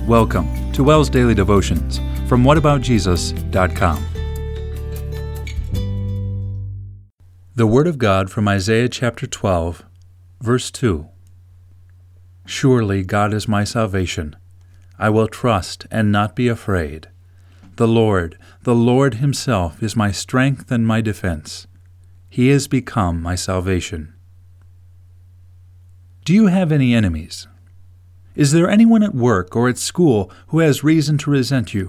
Welcome to WELS Daily Devotions from whataboutjesus.com. The Word of God from Isaiah chapter 12, verse 2. Surely God is my salvation. I will trust and not be afraid. The Lord Himself is my strength and my defense. He has become my salvation. Do you have any enemies? Is there anyone at work or at school who has reason to resent you?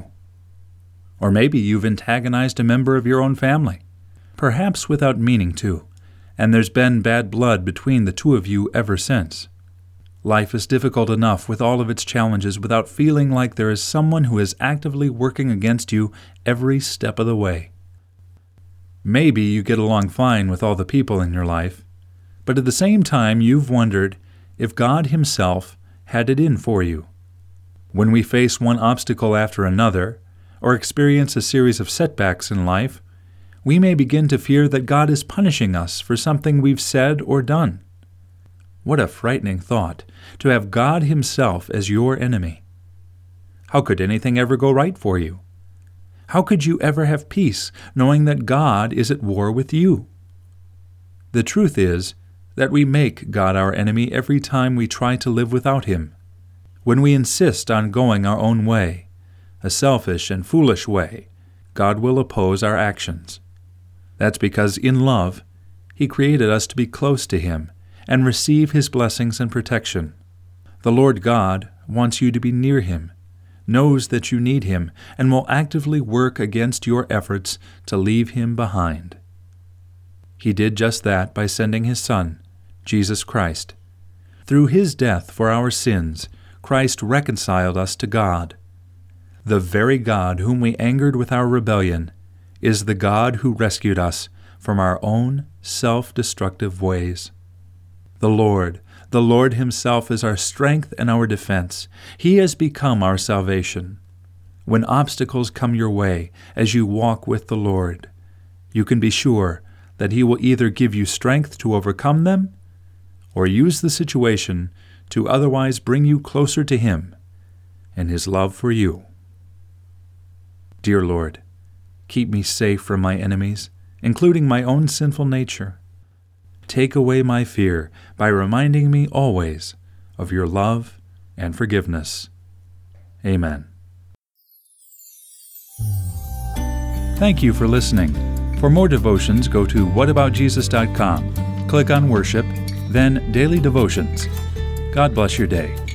Or maybe you've antagonized a member of your own family, perhaps without meaning to, and there's been bad blood between the two of you ever since. Life is difficult enough with all of its challenges without feeling like there is someone who is actively working against you every step of the way. Maybe you get along fine with all the people in your life, but at the same time you've wondered if God Himself had it in for you. When we face one obstacle after another, or experience a series of setbacks in life, we may begin to fear that God is punishing us for something we've said or done. What a frightening thought, to have God Himself as your enemy. How could anything ever go right for you? How could you ever have peace knowing that God is at war with you? The truth is that we make God our enemy every time we try to live without Him. When we insist on going our own way, a selfish and foolish way, God will oppose our actions. That's because in love, He created us to be close to Him and receive His blessings and protection. The Lord God wants you to be near Him, knows that you need Him, and will actively work against your efforts to leave Him behind. He did just that by sending His Son, Jesus Christ. Through His death for our sins, Christ reconciled us to God. The very God whom we angered with our rebellion is the God who rescued us from our own self-destructive ways. The Lord Himself is our strength and our defense. He has become our salvation. When obstacles come your way as you walk with the Lord, you can be sure that He will either give you strength to overcome them or use the situation to otherwise bring you closer to Him and His love for you. Dear Lord, keep me safe from my enemies, including my own sinful nature. Take away my fear by reminding me always of your love and forgiveness. Amen. Thank you for listening. For more devotions, go to whataboutjesus.com. Click on Worship, then Daily Devotions. God bless your day.